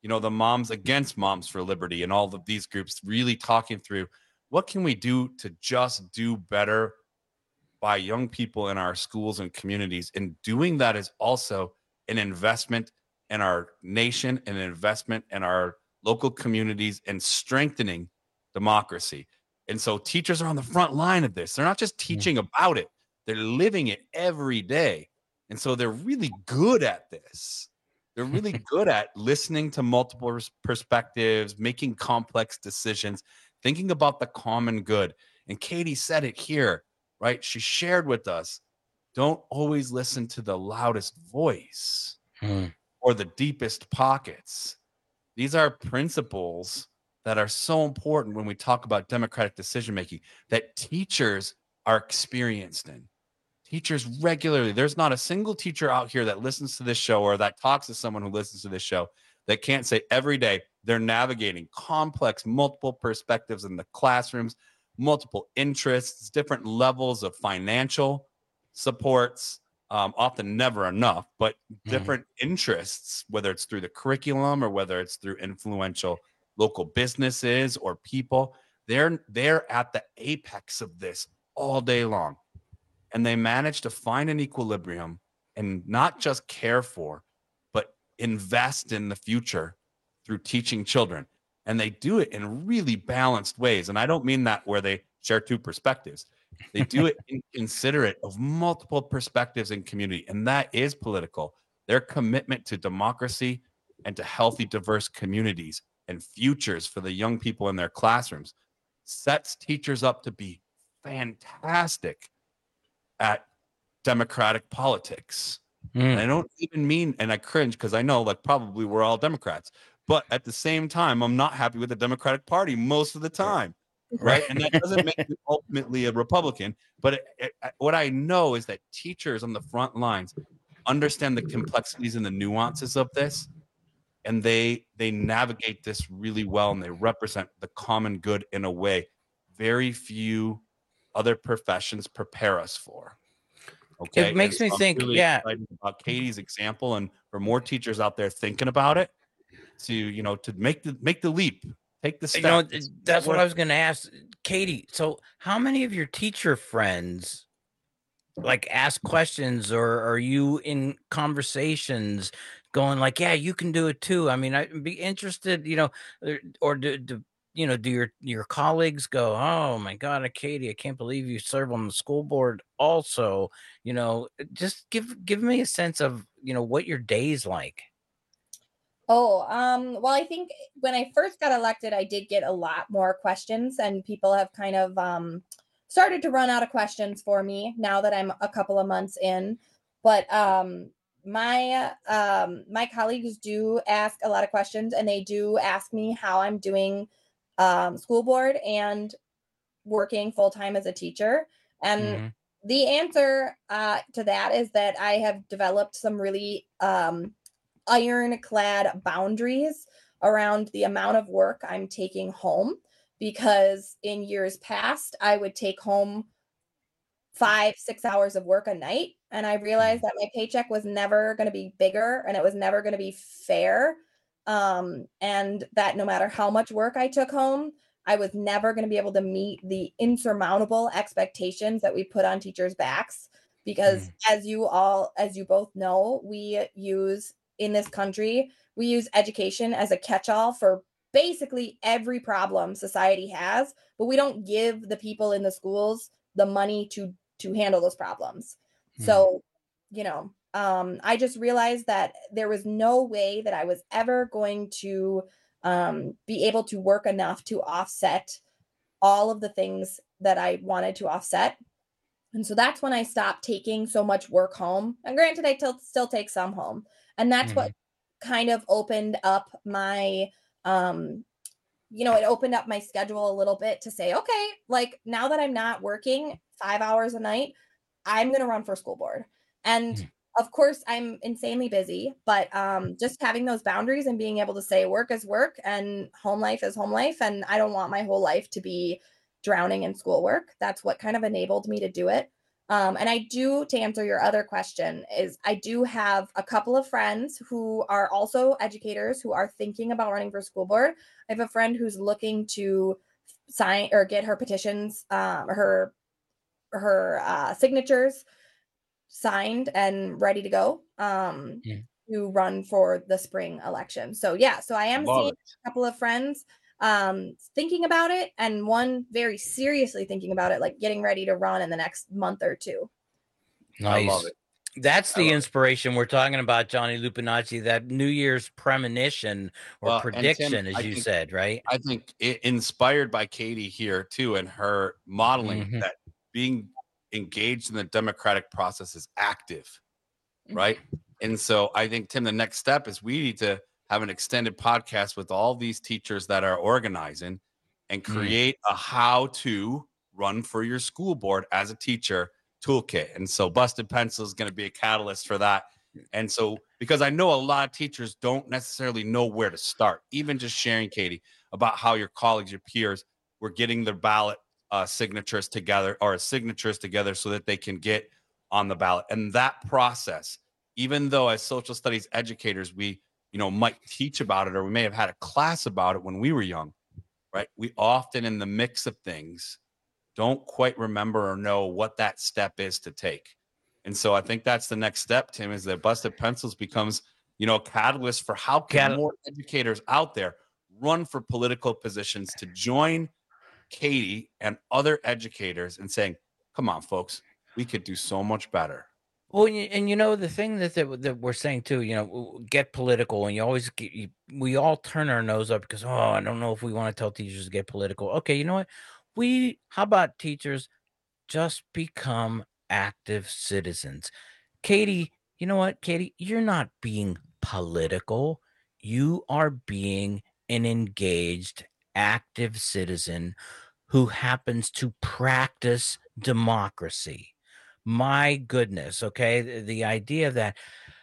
you know, the Moms Against Moms for Liberty and all of these groups really talking through what can we do to just do better by young people in our schools and communities. And doing that is also an investment in our nation, an investment in our local communities, and strengthening democracy. And so teachers are on the front line of this. They're not just teaching about it, they're living it every day. And so they're really good at this. They're really good at listening to multiple perspectives, making complex decisions, thinking about the common good. And Katie said it here, right? She shared with us, don't always listen to the loudest voice Hmm. or the deepest pockets. These are principles that are so important when we talk about democratic decision-making that teachers are experienced in. Teachers regularly, there's not a single teacher out here that listens to this show or that talks to someone who listens to this show that can't say every day they're navigating complex, multiple perspectives in the classrooms, multiple interests, different levels of financial supports, um, often never enough, but different interests, whether it's through the curriculum or whether it's through influential local businesses or people. They're, they're at the apex of this all day long. And they manage to find an equilibrium and not just care for, but invest in the future through teaching children. And they do it in really balanced ways. And I don't mean that where they share two perspectives. They do it in considerate of multiple perspectives in community. And that is political. Their commitment to democracy and to healthy, diverse communities and futures for the young people in their classrooms sets teachers up to be fantastic at democratic politics. Mm. And I don't even mean, and I cringe because I know like probably we're all Democrats, but at the same time, I'm not happy with the Democratic Party most of the time. Right. And that doesn't make me ultimately a Republican. But it, it, what I know is that teachers on the front lines understand the complexities and the nuances of this. And they they navigate this really well, and they represent the common good in a way very few other professions prepare us for. Okay. It makes And me so I'm think, really yeah. excited about Katie's example, and for more teachers out there thinking about it, to you know, to make the make the leap, take the step. You know, It's that's what worth- I was going to ask Katie. So how many of your teacher friends like ask questions, or are you in conversations going like, yeah, you can do it too? I mean, I'd be interested, you know, or, or do, do you know, do your your colleagues go, oh my God, Katie, I can't believe you serve on the school board also, you know, just give give me a sense of, you know, what your day's like. Oh, um, well, I think when I first got elected, I did get a lot more questions, and people have kind of um, started to run out of questions for me now that I'm a couple of months in. But um, my um, my colleagues do ask a lot of questions, and they do ask me how I'm doing um, school board and working full time as a teacher. And Mm-hmm. the answer uh, to that is that I have developed some really um, ironclad boundaries around the amount of work I'm taking home, because in years past, I would take home five, six hours of work a night. And I realized that my paycheck was never going to be bigger, and it was never going to be fair. Um, and that no matter how much work I took home, I was never going to be able to meet the insurmountable expectations that we put on teachers' backs. Because as you all, as you both know, we use in this country, we use education as a catch-all for basically every problem society has, but we don't give the people in the schools the money to to handle those problems. So, you know, um, I just realized that there was no way that I was ever going to um, be able to work enough to offset all of the things that I wanted to offset. And so that's when I stopped taking so much work home. And granted, I t- still take some home. And that's what kind of opened up my, um, you know, it opened up my schedule a little bit to say, okay, like now that I'm not working five hours a night, I'm going to run for school board. And of course, I'm insanely busy, but um, just having those boundaries and being able to say work is work and home life is home life. And I don't want my whole life to be drowning in schoolwork. That's what kind of enabled me to do it. Um, and I do, to answer your other question, is I do have a couple of friends who are also educators who are thinking about running for school board. I have a friend who's looking to sign or get her petitions, um, her her uh, signatures signed and ready to go um, Yeah. to run for the spring election. So yeah, so I am Love seeing it. a couple of friends um thinking about it, and one very seriously thinking about it, like getting ready to run in the next month or two. Nice. I love it. That's I the love it. inspiration we're talking about, Johnny Lupinacci, that New Year's premonition or Well, and Tim, prediction, as I you think- said, right? I think it inspired by Katie here too, and her modeling Mhm. that being engaged in the democratic process is active, right? And so I think, Tim, the next step is we need to have an extended podcast with all these teachers that are organizing and create a how to run for your school board as a teacher toolkit. And so Busted Pencil is going to be a catalyst for that. And so, because I know a lot of teachers don't necessarily know where to start, even just sharing, Katie, about how your colleagues, your peers were getting their ballot uh, signatures together or signatures together so that they can get on the ballot. And that process, even though as social studies educators, we, you know, might teach about it, or we may have had a class about it when we were young, right? We often in the mix of things don't quite remember or know what that step is to take. And so I think that's the next step, Tim, is that Busted Pencils becomes, you know, a catalyst for how can Catal- more educators out there run for political positions to join Katie and other educators and saying, come on, folks, we could do so much better. Well, and you, and you know the thing that, that that we're saying too, you know, get political, and you always get, you, we all turn our nose up because, oh, I don't know if we want to tell teachers to get political. Okay, you know what? We how about teachers just become active citizens? Katie, you know what, Katie, you're not being political. You are being an engaged, active citizen who happens to practice democracy. My goodness, okay? The, the idea that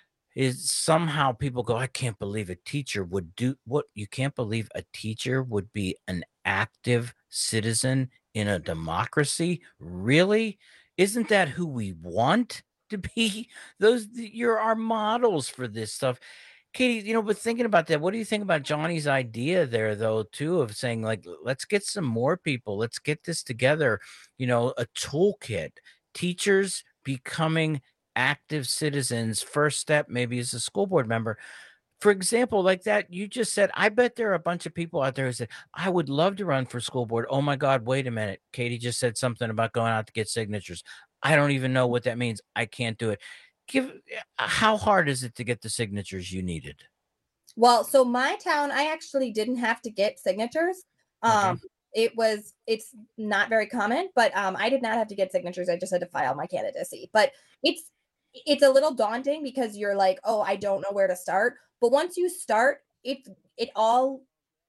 is somehow people go, I can't believe a teacher would do what you can't believe a teacher would be an active citizen in a democracy. Really? Isn't that who we want to be? Those you're our models for this stuff. Katie, you know, but thinking about that, what do you think about Johnny's idea there, though, too, of saying, like, let's get some more people, let's get this together, you know, a toolkit, teachers becoming active citizens, first step maybe as a school board member. For example, like that, you just said, I bet there are a bunch of people out there who said, I would love to run for school board. Oh my God, wait a minute. Katie just said something about going out to get signatures. I don't even know what that means. I can't do it. Give how hard is it to get the signatures you needed? Well, so my town, I actually didn't have to get signatures. Um, it was, it's not very common, but um, I did not have to get signatures. I just had to file my candidacy. But it's, it's a little daunting because you're like, oh, I don't know where to start. But once you start, it, it all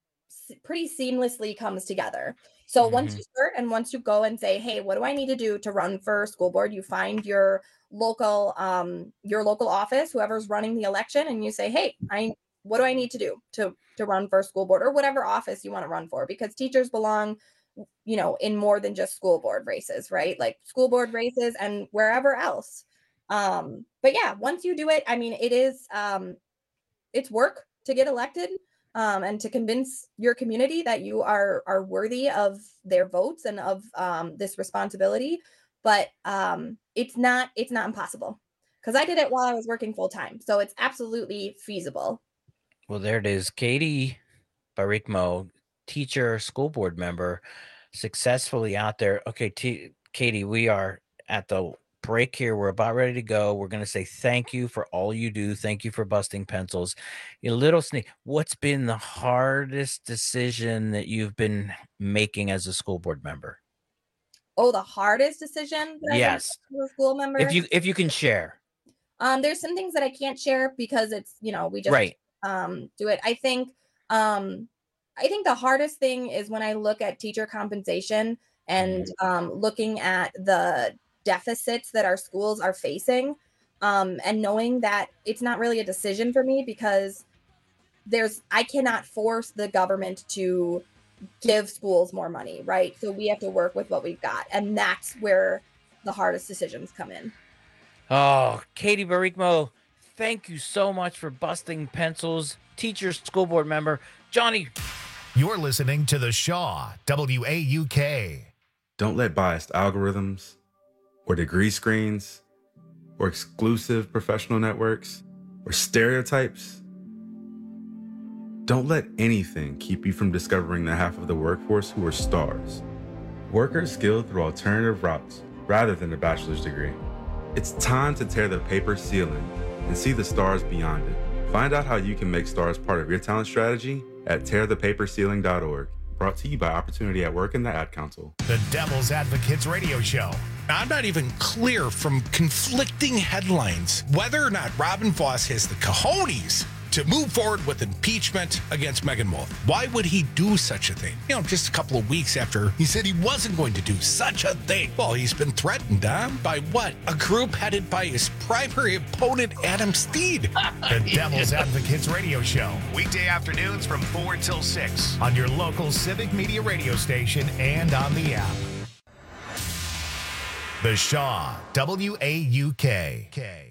s- pretty seamlessly comes together. So once Mhm. you start and once you go and say, hey, what do I need to do to run for school board? You find your local, um, your local office, whoever's running the election, and you say, hey, I, what do I need to do to, to run for school board or whatever office you want to run for? Because teachers belong, you know, in more than just school board races, right? Like school board races and wherever else. Um, but yeah, once you do it, I mean, it is, um, it's work to get elected. Um, and to convince your community that you are are worthy of their votes and of um, this responsibility, but um, it's not it's not impossible because I did it while I was working full time, so it's absolutely feasible. Well, there it is. Katie Barikmo, teacher, school board member, successfully out there. Okay, T- Katie, we are at the break here. We're about ready to go. We're going to say thank you for all you do. Thank you for busting pencils. A little sneak. What's been the hardest decision that you've been making as a school board member? Oh, the hardest decision that Yes. I've been as a school member. If you if you can share. Um, there's some things that I can't share because it's, you know, we just Right. um do it. I think um I think the hardest thing is when I look at teacher compensation and um looking at the deficits that our schools are facing, um, and knowing that it's not really a decision for me because there's I cannot force the government to give schools more money, right? So we have to work with what we've got. And that's where the hardest decisions come in. Oh, Katie Barikmo, thank you so much for busting pencils. Teacher, school board member, Johnny. You're listening to The Shaw, W A U K. Don't let biased algorithms or degree screens or exclusive professional networks or stereotypes. Don't let anything keep you from discovering the half of the workforce who are stars. Workers skilled through alternative routes rather than a bachelor's degree. It's time to tear the paper ceiling and see the stars beyond it. Find out how you can make stars part of your talent strategy at tear the paper ceiling dot org. Brought to you by Opportunity at Work and the Ad Council. The Devil's Advocates Radio Show. I'm not even clear from conflicting headlines whether or not Robin Voss has the cojones to move forward with impeachment against Megan Wolf. Why would he do such a thing? You know, just a couple of weeks after he said he wasn't going to do such a thing. Well, he's been threatened, huh? By what? A group headed by his primary opponent, Adam Steed. The Devil's Advocates Radio Show. Weekday afternoons from four till six on your local Civic Media radio station and on the app. The Shaw, W A U K. K.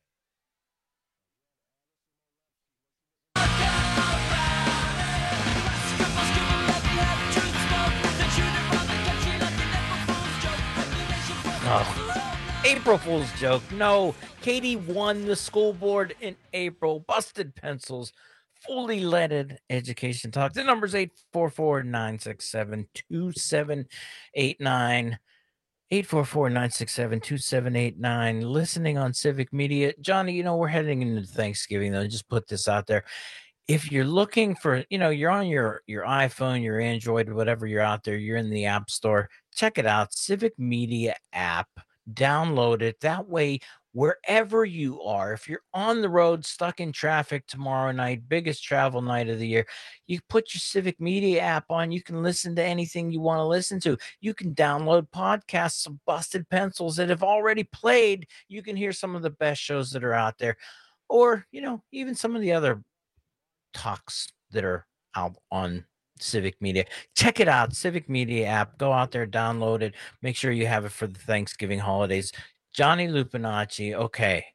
Oh, April Fool's joke. No, Katie won the school board in April. Busted pencils. Fully leaded education talk. The number's eight four four, nine six seven, two seven eight nine. eight four four, nine six seven, two seven eight nine. Listening on Civic Media. Johnny, you know, we're heading into Thanksgiving, though. Just put this out there. If you're looking for, you know, you're on your, your iPhone, your Android, whatever you're out there, you're in the App Store, check it out. Civic Media app. Download it. That way, wherever you are, if you're on the road, stuck in traffic tomorrow night, biggest travel night of the year, you put your Civic Media app on. You can listen to anything you want to listen to. You can download podcasts of Busted Pencils that have already played. You can hear some of the best shows that are out there, or, you know, even some of the other talks that are out on Civic Media. Check it out. Civic Media app. Go out there, download it. Make sure you have it for the Thanksgiving holidays. Johnny Lupinacci. Okay.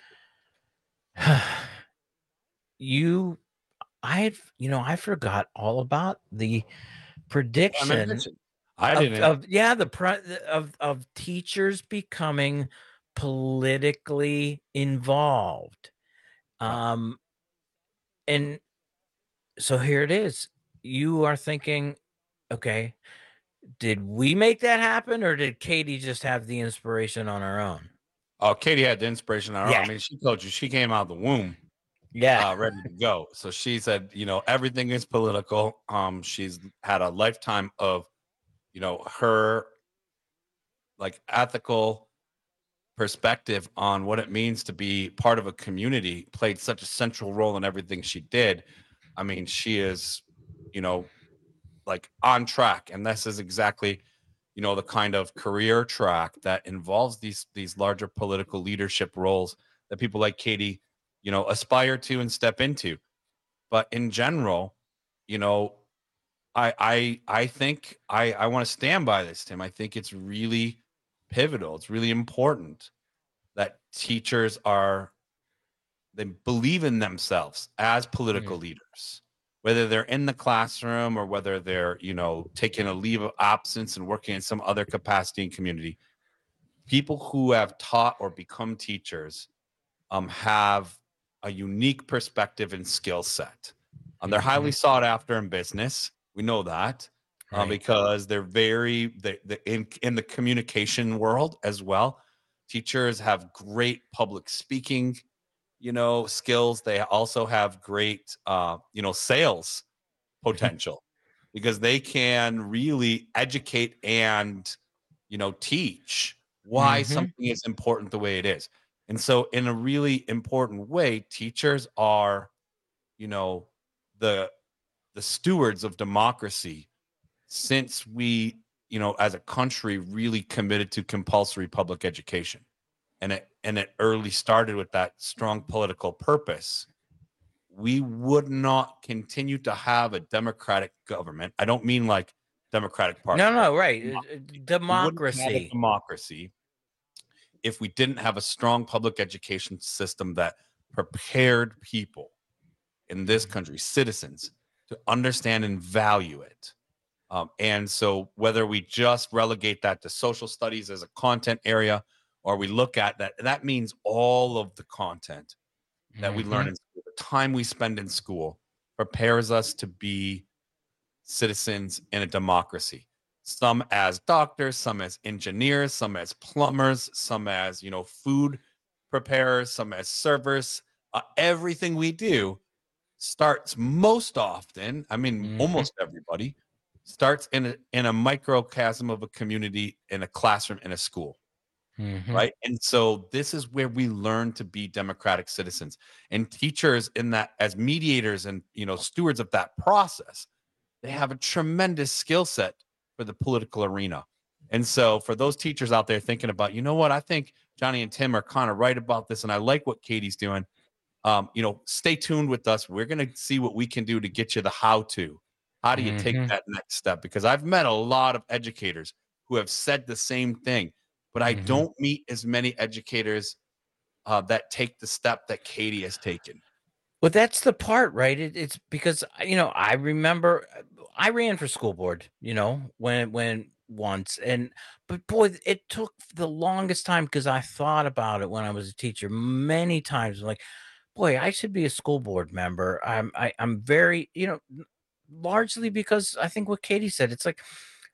you, I, you know, I forgot all about the prediction. I didn't. Of, of, yeah, the pre, of of teachers becoming politically involved. Um, and so here it is. You are thinking, okay, did we make that happen, or did Katie just have the inspiration on her own? Oh, Katie had the inspiration on her Yeah. own. I mean, she told you she came out of the womb, yeah, uh, ready to go. So she said, you know, everything is political. Um, she's had a lifetime of, you know, her like ethical perspective on what it means to be part of a community. Played such a central role in everything she did. I mean, she is, you know, like on track. And this is exactly, you know, the kind of career track that involves these, these larger political leadership roles that people like Katie, you know, aspire to and step into. But in general, you know, I, I, I think I, I want to stand by this, Tim. I think it's really pivotal. It's really important that teachers are, they believe in themselves as political mm. leaders, whether they're in the classroom or whether they're, you know, taking a leave of absence and working in some other capacity in community. People who have taught or become teachers um, have a unique perspective and skill set. Um, they're highly mm-hmm. sought after in business. We know that right. uh, because they're very they, they, in, in the communication world as well. Teachers have great public speaking, you know, skills. They also have great, uh, you know, sales potential because they can really educate and, you know, teach why mm-hmm. something is important the way it is. And so in a really important way, teachers are, you know, the, the stewards of democracy since we, you know, as a country really committed to compulsory public education. And it, and it early started with that strong political purpose. We would not continue to have a democratic government. I don't mean like Democratic Party. No, no, right. Democracy. Democracy if we didn't have a strong public education system that prepared people in this country, citizens, to understand and value it. Um, and so whether we just relegate that to social studies as a content area, or we look at that, that means all of the content that mm-hmm. we learn in school, the time we spend in school prepares us to be citizens in a democracy. Some as doctors, some as engineers, some as plumbers, some as, you know, food preparers, some as servers. Uh, everything we do starts most often, I mean, mm-hmm. almost everybody starts in a, in a microcosm of a community, in a classroom, in a school. Mm-hmm. Right. And so this is where we learn to be democratic citizens, and teachers in that, as mediators and, you know, stewards of that process, they have a tremendous skill set for the political arena. And so for those teachers out there thinking about, you know what, I think Johnny and Tim are kind of right about this, and I like what Katie's doing. Um, you know, stay tuned with us. We're going to see what we can do to get you the how to. How do you mm-hmm. take that next step? Because I've met a lot of educators who have said the same thing, but I mm-hmm. don't meet as many educators uh, that take the step that Katie has taken. Well, that's the part, right? It, it's because, you know, I remember I ran for school board, you know, when, when once, and, but boy, it took the longest time, because I thought about it when I was a teacher many times. Like, boy, I should be a school board member. I'm, I, I'm very, you know, largely because I think what Katie said, it's like,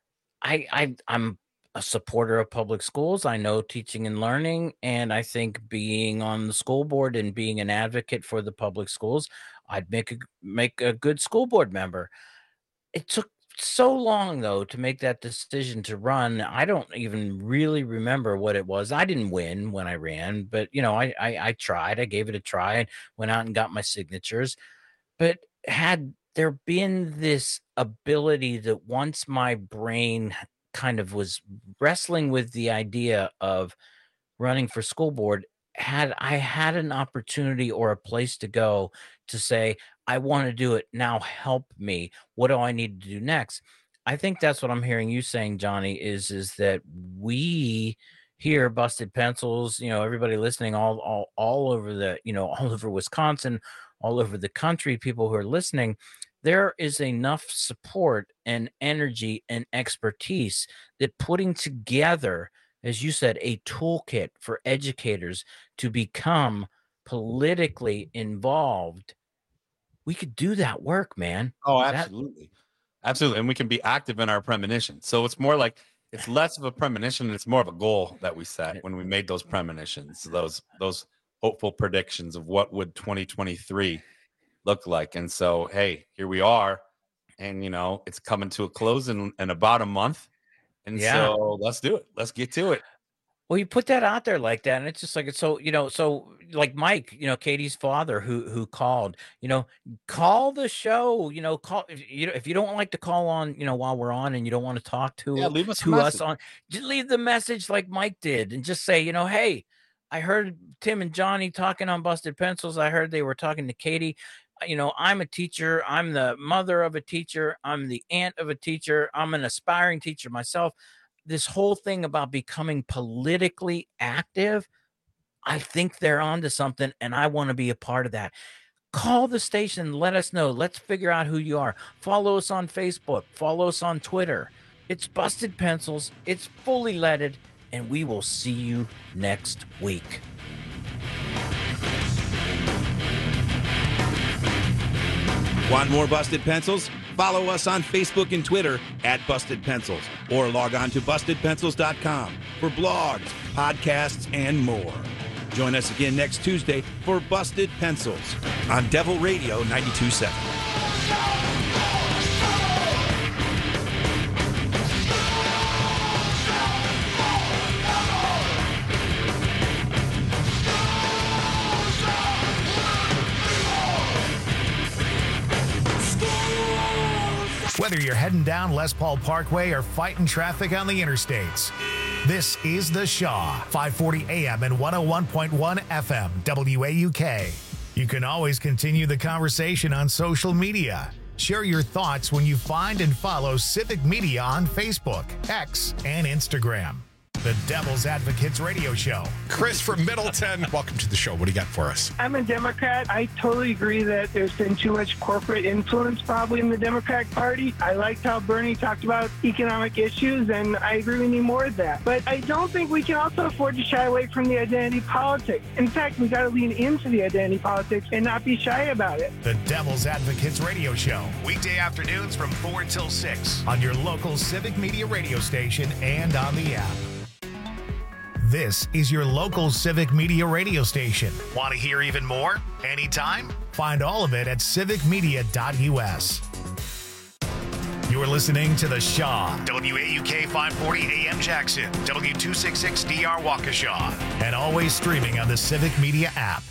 I, I, I'm a supporter of public schools. I know teaching and learning, and I think being on the school board and being an advocate for the public schools, I'd make a, make a good school board member. It took so long, though, to make that decision to run. I don't even really remember what it was. I didn't win when I ran, but, you know, I, I, I tried. I gave it a try and went out and got my signatures. But had there been this ability that once my brain kind of was wrestling with the idea of running for school board, had I had an opportunity or a place to go to say, I want to do it now, help me, what do I need to do next? I think that's what I'm hearing you saying, Johnny, is is that we here, Busted Pencils, you know, everybody listening all all all over the, you know, all over Wisconsin, all over the country, people who are listening, there is enough support and energy and expertise that putting together, as you said, a toolkit for educators to become politically involved, we could do that work, man. Oh, absolutely. That- absolutely. And we can be active in our premonition. So it's more like, it's less of a premonition, and it's more of a goal that we set when we made those premonitions, those, those hopeful predictions of what would twenty twenty-three look like. And so, hey, here we are, and, you know, it's coming to a close in, in about a month. And yeah. so let's do it. Let's get to it. Well, you put that out there like that, and it's just like, it's so, you know, so like Mike, you know, Katie's father who who called, you know, call the show, you know, call, if you know, if you don't like to call on, you know, while we're on, and you don't want to talk to, yeah, leave us to us on, just leave the message like Mike did, and just say, you know, hey, I heard Tim and Johnny talking on Busted Pencils. I heard they were talking to Katie. You know, I'm a teacher. I'm the mother of a teacher. I'm the aunt of a teacher. I'm an aspiring teacher myself. This whole thing about becoming politically active, I think they're onto something, and I want to be a part of that. Call the station. Let us know. Let's figure out who you are. Follow us on Facebook. Follow us on Twitter. It's Busted Pencils. It's fully leaded, and we will see you next week. Want more Busted Pencils? Follow us on Facebook and Twitter at Busted Pencils, or log on to busted pencils dot com for blogs, podcasts, and more. Join us again next Tuesday for Busted Pencils on Devil Radio ninety-two point seven. Whether you're heading down Les Paul Parkway or fighting traffic on the interstates, this is The Shaw, five forty A M and one oh one point one F M, W A U K. You can always continue the conversation on social media. Share your thoughts when you find and follow Civic Media on Facebook, X, and Instagram. The Devil's Advocates Radio Show. Chris from Middleton, welcome to the show. What do you got for us? I'm a Democrat. I totally agree that there's been too much corporate influence probably in the Democratic Party. I liked how Bernie talked about economic issues, and I agree we need more of that. But I don't think we can also afford to shy away from the identity politics. In fact, we got to lean into the identity politics and not be shy about it. The Devil's Advocates Radio Show. Weekday afternoons from four till six on your local Civic Media radio station and on the app. This is your local Civic Media radio station. Want to hear even more? Anytime? Find all of it at civic media dot u s. You're listening to The Shaw, W A U K five forty A M Jackson, W two sixty-six D R Waukesha, and always streaming on the Civic Media app.